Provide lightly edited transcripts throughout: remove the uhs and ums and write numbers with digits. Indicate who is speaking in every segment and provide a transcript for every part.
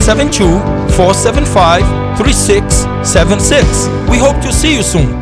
Speaker 1: 472-475-3676. We hope to see you soon.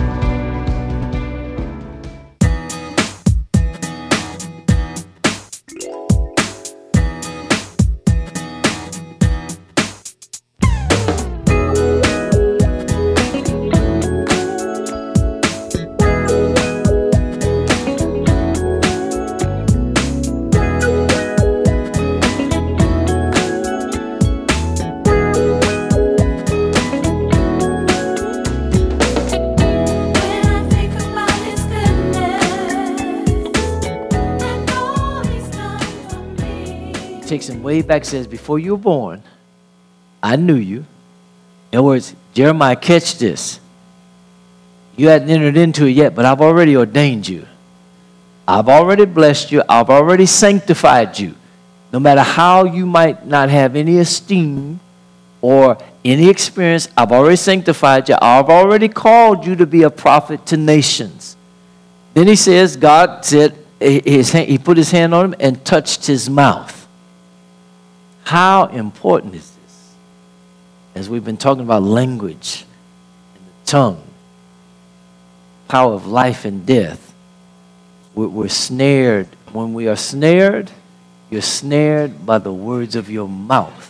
Speaker 2: Takes him way back, says, before you were born, I knew you. In other words, Jeremiah, catch this. You hadn't entered into it yet, but I've already ordained you. I've already blessed you. I've already sanctified you. No matter how you might not have any esteem or any experience, I've already sanctified you. I've already called you to be a prophet to nations. Then he says, God said, he put his hand on him and touched his mouth. How important is this? As we've been talking about language and the tongue, power of life and death, we're snared. When we are snared, you're snared by the words of your mouth.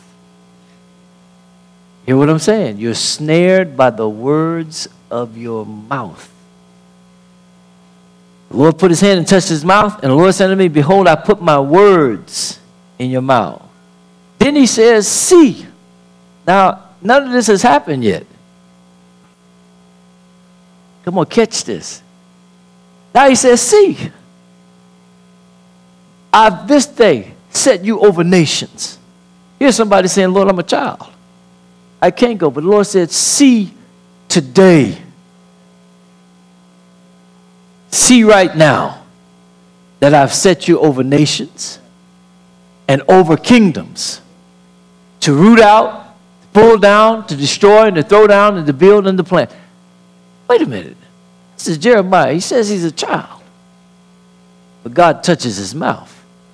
Speaker 2: Hear what I'm saying? You're snared by the words of your mouth. The Lord put his hand and touched his mouth, and the Lord said to me, behold, I put my words in your mouth. Then he says, see. Now, none of this has happened yet. Come on, catch this. Now he says, see. I've this day set you over nations. Here's somebody saying, Lord, I'm a child. I can't go. But the Lord said, see today. See right now that I've set you over nations and over kingdoms. To root out, to pull down, to destroy, and to throw down, and to build and to plant. Wait a minute. This is Jeremiah. He says he's a child. But God touches his mouth.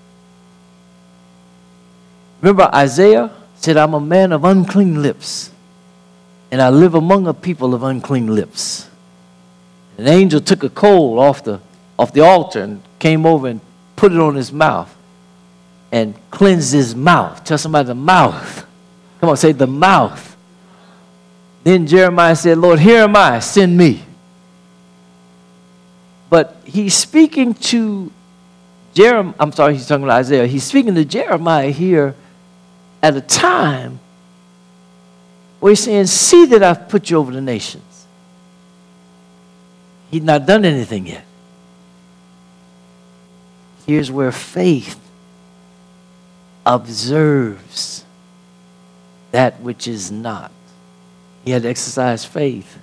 Speaker 2: Remember Isaiah said, I'm a man of unclean lips, and I live among a people of unclean lips. An angel took a coal off the altar and came over and put it on his mouth. And cleanse his mouth. Tell somebody the mouth. Come on, say the mouth. Then Jeremiah said, Lord, here am I, send me. But he's speaking to Jeremiah. I'm sorry, he's talking to Isaiah. He's speaking to Jeremiah here at a time where he's saying, see that I've put you over the nations. He's not done anything yet. Here's where faith observes that which is not. He had to exercise faith.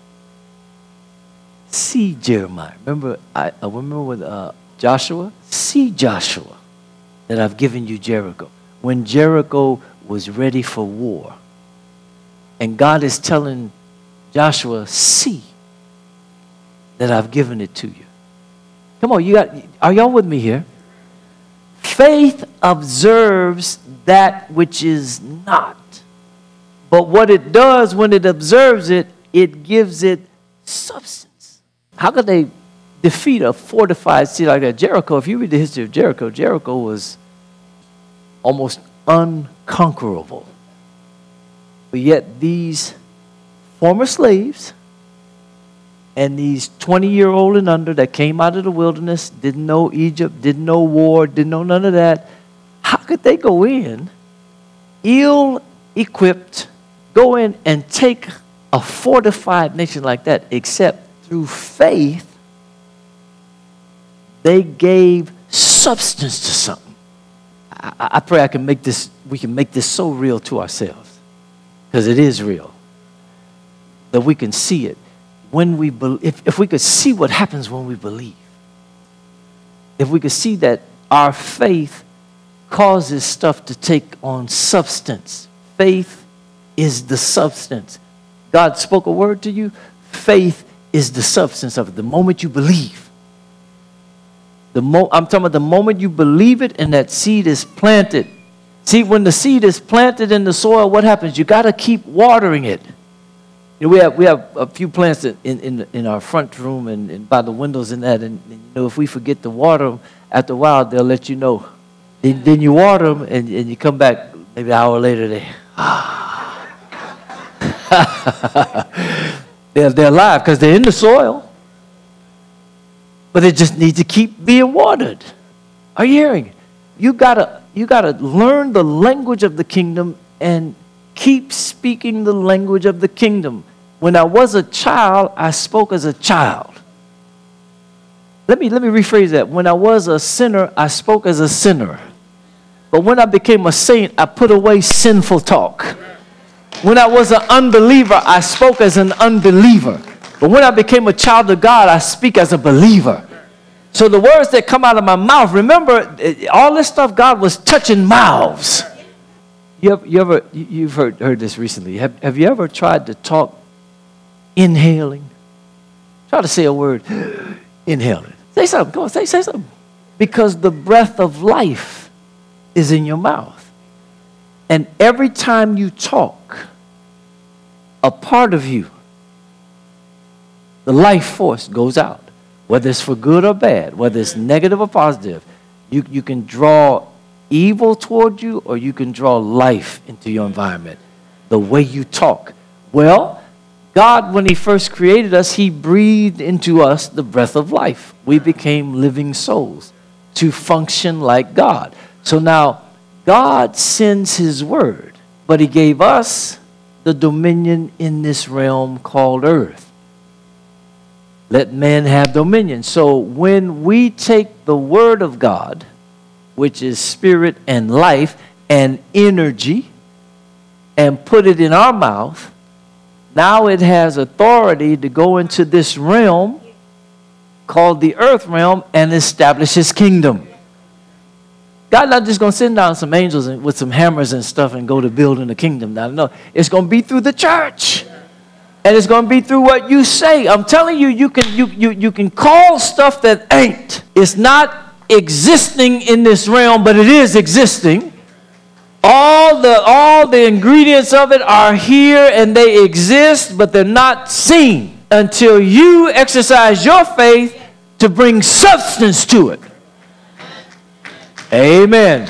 Speaker 2: See Jeremiah. Remember, I remember with Joshua. See Joshua that I've given you Jericho. When Jericho was ready for war, and God is telling Joshua, see that I've given it to you. Come on, are y'all with me here? Faith observes that which is not. But what it does when it observes it, it gives it substance. How could they defeat a fortified city like that? Jericho, if you read the history of Jericho, Jericho was almost unconquerable. But yet these former slaves and these 20-year-old and under that came out of the wilderness, didn't know Egypt, didn't know war, didn't know none of that. How could they go in, ill-equipped, go in and take a fortified nation like that, except through faith, they gave substance to something. I pray we can make this so real to ourselves, because it is real, that we can see it. When we if we could see what happens when we believe, if we could see that our faith causes stuff to take on substance. Faith is the substance. God spoke a word to you. Faith is the substance of it. The moment you believe. I'm talking about the moment you believe it and that seed is planted. See, when the seed is planted in the soil, what happens? You got to keep watering it. You know, we have a few plants in our front room and by the windows and that. And you know, if we forget to water them, after a while, they'll let you know. Then you water them and you come back maybe an hour later. They're alive because they're in the soil. But they just need to keep being watered. Are you hearing? You gotta learn the language of the kingdom and keep speaking the language of the kingdom. When I was a child, I spoke as a child. Let me rephrase that. When I was a sinner, I spoke as a sinner. But when I became a saint, I put away sinful talk. When I was an unbeliever, I spoke as an unbeliever. But when I became a child of God, I speak as a believer. So the words that come out of my mouth, remember, all this stuff, God was touching mouths. You've heard this recently. Have you ever tried to talk inhaling? Try to say a word, inhaling. Say something. Go on, say something. Because the breath of life is in your mouth. And every time you talk, a part of you, the life force goes out. Whether it's for good or bad, whether it's negative or positive, you can draw evil toward you or you can draw life into your environment. The way you talk. Well, God, when he first created us, he breathed into us the breath of life. We became living souls to function like God. So now, God sends his word, but he gave us the dominion in this realm called earth. Let man have dominion. So when we take the word of God, which is spirit and life and energy, and put it in our mouth, now it has authority to go into this realm called the earth realm and establish his kingdom. God's not just going to send down some angels with some hammers and stuff and go to building the kingdom down. No, it's going to be through the church. And it's going to be through what you say. I'm telling you, you can call stuff that ain't. It's not existing in this realm, but it is existing. All the ingredients of it are here and they exist, but they're not seen until you exercise your faith to bring substance to it. Amen.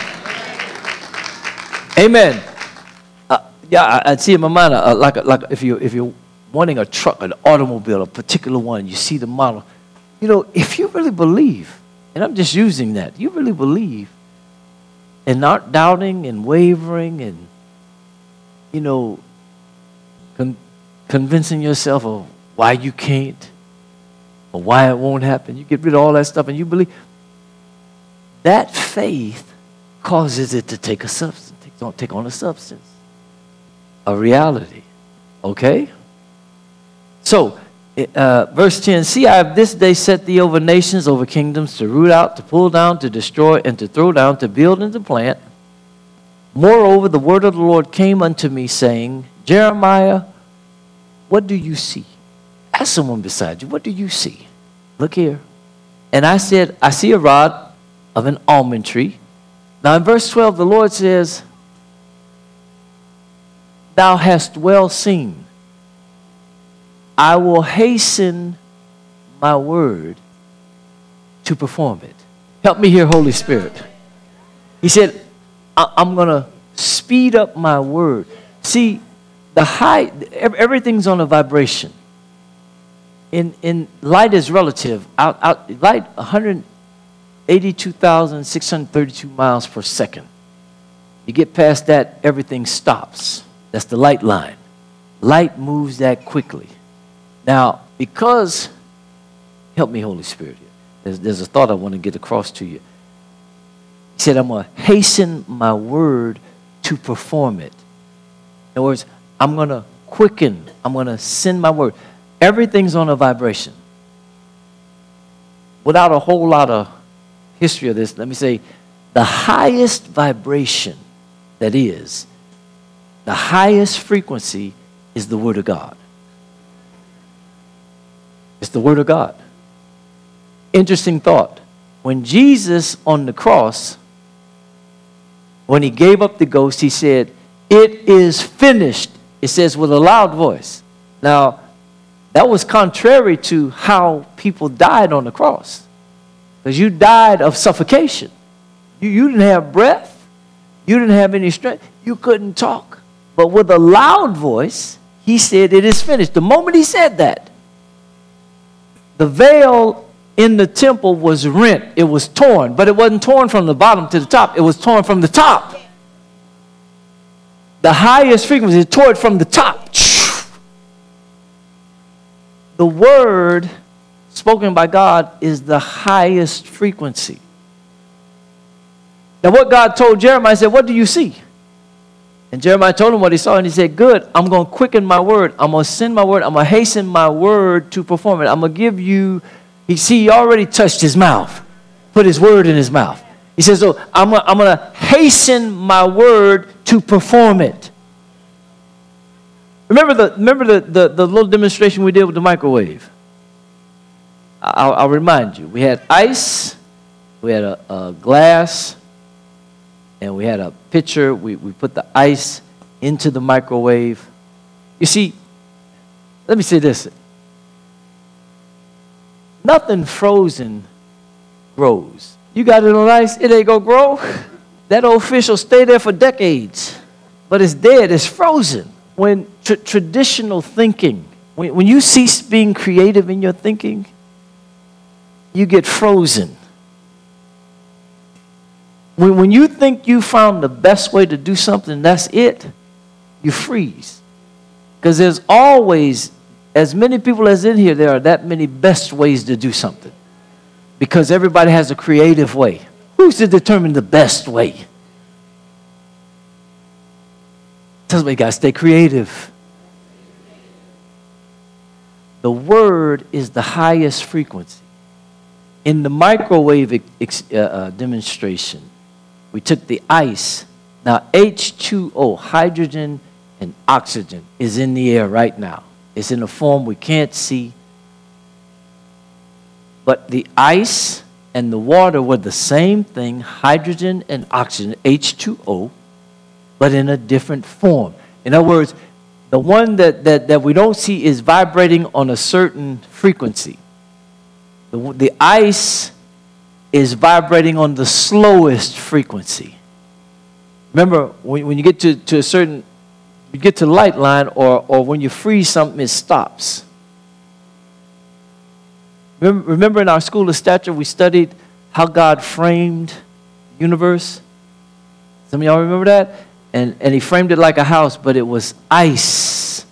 Speaker 2: Amen. I see in my mind like if you're wanting a truck, an automobile, a particular one, you see the model. You know, if you really believe, and I'm just using that, you really believe and not doubting and wavering and, you know, convincing yourself of why you can't or why it won't happen. You get rid of all that stuff and you believe. That faith causes it to take a substance. Don't take on a substance, a reality. Okay? So, verse 10, see, I have this day set thee over nations, over kingdoms, to root out, to pull down, to destroy, and to throw down, to build and to plant. Moreover, the word of the Lord came unto me, saying, Jeremiah, what do you see? Ask someone beside you, what do you see? Look here. And I said, I see a rod of an almond tree. Now in verse 12, the Lord says, thou hast well seen. I will hasten my word to perform it. Help me here, Holy Spirit. He said, I'm going to speed up my word. See, everything's on a vibration. In light is relative. Light 182,632 miles per second. You get past that, everything stops. That's the light line. Light moves that quickly. Now, because, help me, Holy Spirit. There's a thought I want to get across to you. He said, I'm going to hasten my word to perform it. In other words, I'm going to quicken. I'm going to send my word. Everything's on a vibration. Without a whole lot of history of this, let me say, the highest vibration that is, the highest frequency is the Word of God. It's the Word of God. Interesting thought. When Jesus on the cross, When he gave up the ghost, he said, "It is finished." It says with a loud voice. Now, that was contrary to how people died on the cross. Because you died of suffocation. You didn't have breath. You didn't have any strength. You couldn't talk. But with a loud voice, he said, "It is finished." The moment he said that, the veil in the temple was rent. It was torn. But it wasn't torn from the bottom to the top. It was torn from the top. The highest frequency, it tore it from the top. The word spoken by God is the highest frequency. Now what God told Jeremiah, said, "What do you see?" And Jeremiah told him what he saw, and he said, "Good, I'm going to quicken my word. I'm going to send my word. I'm going to hasten my word to perform it. I'm going to give you," he already touched his mouth, put his word in his mouth. He says, "So I'm going to hasten my word to perform it." Remember the little demonstration we did with the microwave? I'll remind you. We had ice, we had a glass, and we had a pitcher. We put the ice into the microwave. You see, let me say this. Nothing frozen grows. You got it on ice, it ain't going to grow. That old fish will stay there for decades. But it's dead, it's frozen. When traditional thinking, when you cease being creative in your thinking, you get frozen. When you think you found the best way to do something, that's it, you freeze. Because there's always, as many people as in here, there are that many best ways to do something. Because everybody has a creative way. Who's to determine the best way? Tells me you got to stay creative. The word is the highest frequency. In the microwave demonstration, we took the ice. Now, H2O, hydrogen and oxygen, is in the air right now. It's in a form we can't see. But the ice and the water were the same thing, hydrogen and oxygen, H2O, but in a different form. In other words, the one that we don't see is vibrating on a certain frequency. The ice is vibrating on the slowest frequency. Remember, when you get to a certain, you get to light line, or when you freeze something, it stops. Remember in our school of stature, we studied how God framed the universe? Some of y'all remember that? And he framed it like a house, but it was ice.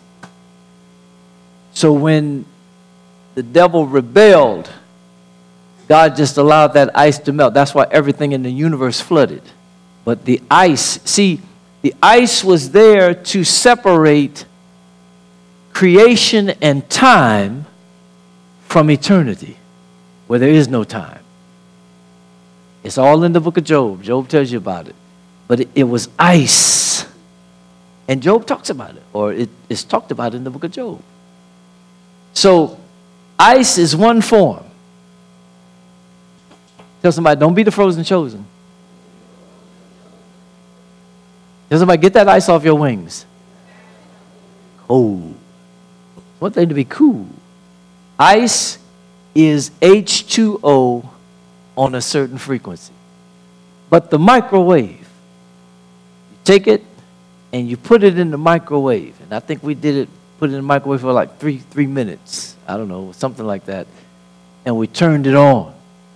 Speaker 2: So when the devil rebelled, God just allowed that ice to melt. That's why everything in the universe flooded. But the ice, see, the ice was there to separate creation and time from eternity, where there is no time. It's all in the book of Job. Job tells you about it. But it was ice. And Job talks about it, or it is talked about in the book of Job. So ice is one form. Tell somebody, don't be the frozen chosen. Tell somebody, get that ice off your wings. Cold. One thing to be cool. Ice is H2O on a certain frequency. But the microwave, you take it and you put it in the microwave. And I think we did it, put it in the microwave for like three minutes. I don't know, something like that. And we turned it on.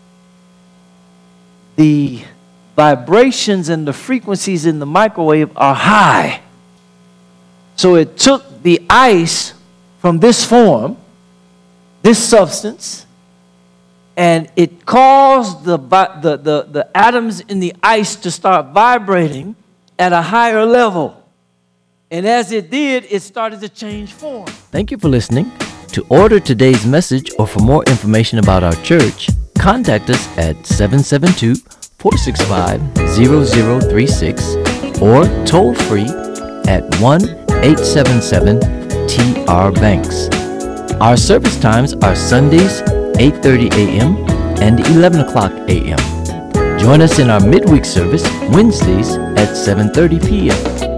Speaker 2: The vibrations and the frequencies in the microwave are high. So it took the ice from this form, this substance, and it caused the atoms in the ice to start vibrating at a higher level. And as it did, it started to change form. Thank you for listening. To order today's message or for more information about our church, contact us at 772-465-0036 or toll free at 1-877-TR-BANKS. Our service times are Sundays 8:30 a.m. and 11 o'clock a.m. Join us in our midweek service Wednesdays at 7:30 p.m.